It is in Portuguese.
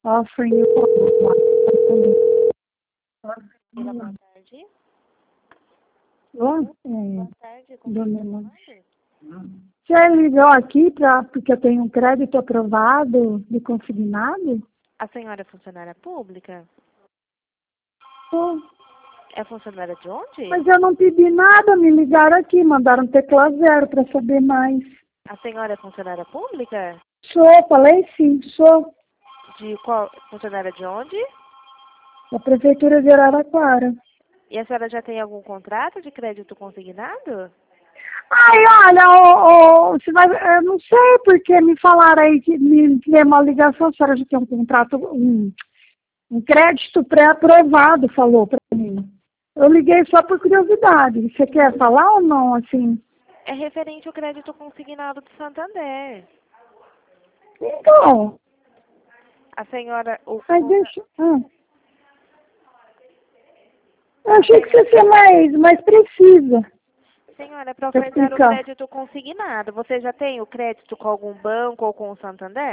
offering you. Boa tarde. Boa Boa tarde, como dona está Elane. falando? Você ligou aqui porque eu tenho um crédito aprovado de consignado? A senhora é funcionária pública? Pô, É funcionária de onde? mas eu não pedi nada, me ligaram aqui, mandaram tecla 0 para saber mais. A senhora é funcionária pública? Sou, falei sim, sou De qual? Funcionária de onde? da Prefeitura de Araraquara. E a senhora já tem algum contrato de crédito consignado? Ai, olha, você vai, eu não sei porque me falaram aí que me deu uma ligação, a senhora já tem um contrato, um crédito pré-aprovado, falou para mim. Eu liguei só por curiosidade. Você quer falar ou não, assim? É referente ao crédito consignado do Santander. Então, A senhora... mas deixa... Eu achei que você ia ser mais precisa Senhora, para para ofertar o explicar. crédito consignado, você já tem o crédito com algum banco ou com o Santander?